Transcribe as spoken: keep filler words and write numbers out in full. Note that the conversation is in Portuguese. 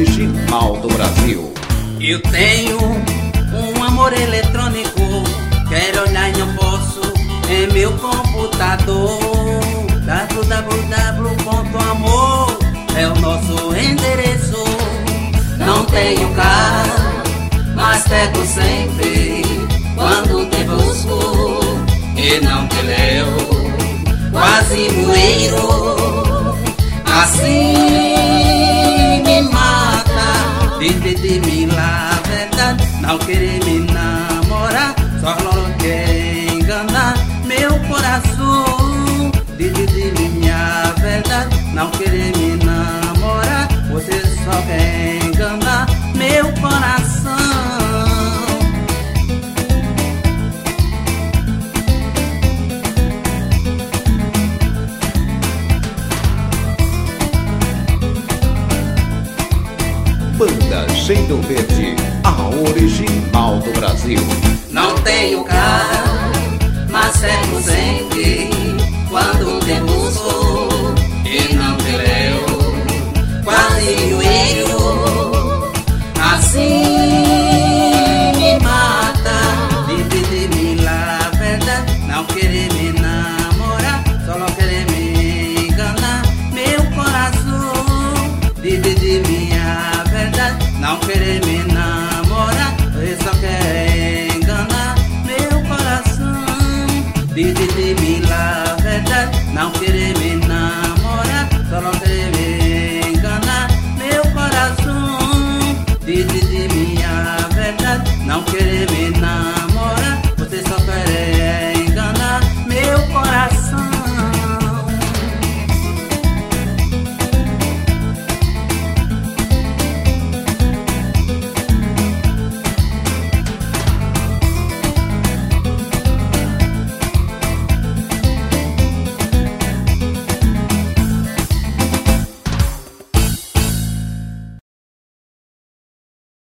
original do Brasil. Eu tenho um amor eletrônico, quero olhar e não posso, é meu computador. w w w ponto amor é o nosso endereço. Não tenho carro, mas pego sempre quando te busco e não te levo, quase moeiro, assim me mata. Dentro de mim lá a verdade, não querer me namorar, só não quer enganar meu coração. Dentro de mim a verdade, não querer me namorar, você só quer enganar meu coração. Banda Cheiro Verde, a original do Brasil. Não tenho carro, mas pego sempre quando te busco e não te levo, quase joelho, assim me mata. Dentro de mim lá a verdade, não querer me namorar, só não querer me enganar meu coração. Dentro de mim a verdade, não querer me